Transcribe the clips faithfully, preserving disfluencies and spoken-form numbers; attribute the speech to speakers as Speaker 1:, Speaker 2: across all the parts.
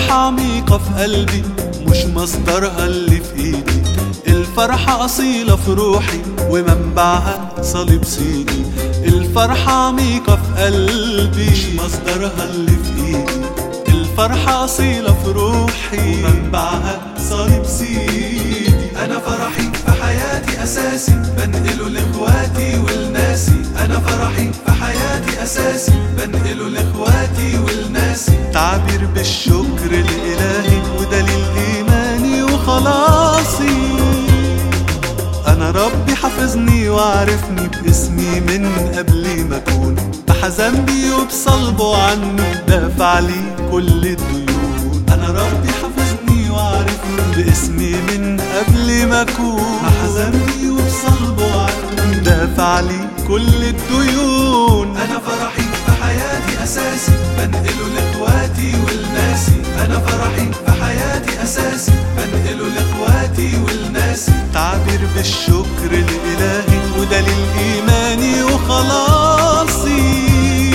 Speaker 1: الفرحة عميقة في قلبي مش مصدرها اللي في ايدي. الفرحة أصيلة في روحي ومنبعها صليب سيدي. الفرحة عميقة في قلبي مش مصدرها اللي في ايدي. الفرحة أصيلة في روحي ومنبعها صليب سيدي.
Speaker 2: أنا فرحي في حياتي أساسي بنقله لإخواتي ولناسي. أنا فرحي في حياتي أساسي بنقله لإخواتي ولناسي.
Speaker 1: تعبير بالشكر الإلهي ودليل إيماني وخلاصي. أنا ربي حفظني وعرفني باسمي من قبل ما أكون. بحزن بي وبصلبه عني دافع لي كل الديون.
Speaker 2: أنا ربي حفظني وعرفني
Speaker 1: باسمي من قبل ما أكون.
Speaker 2: بحزن بي وبصلبه عني
Speaker 1: دافع لي كل الديون.
Speaker 2: أنا فرحي في حياتي أساسي بنقله لإخواتي ولناسي. أنا فرحي في حياتي أساسي بنقله لإخواتي ولناسي.
Speaker 1: تعبير بالشكر الإلهي ودليل إيماني وخلاصي.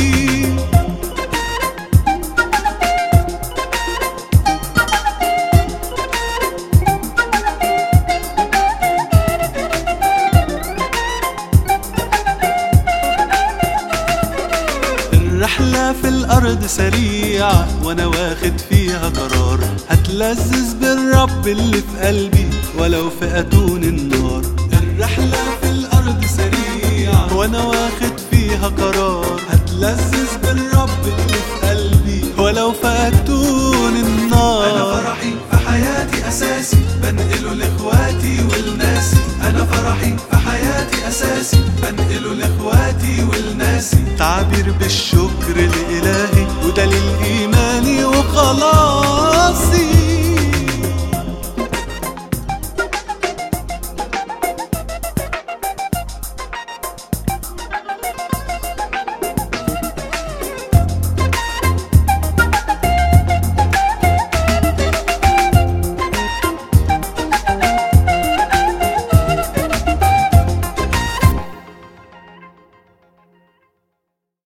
Speaker 1: الرحلة في الأرض سريعة وأنا واخد فيها قرار. هتلذذ بالرب اللي في قلبي ولو في أتون النار.
Speaker 2: الرحلة في الأرض سريعة
Speaker 1: وأنا واخد فيها قرار. هتلذذ بالرب اللي في قلبي ولو في أتون النار.
Speaker 2: أنا فرحي في حياتي أساسي بنقله لإخواتي ولناسي. أنا فرحي في حياتي أساسي بنقله لإخواتي ولناسي.
Speaker 1: تعبير بالشكر الإلهي ودليل إيماني وخلاص.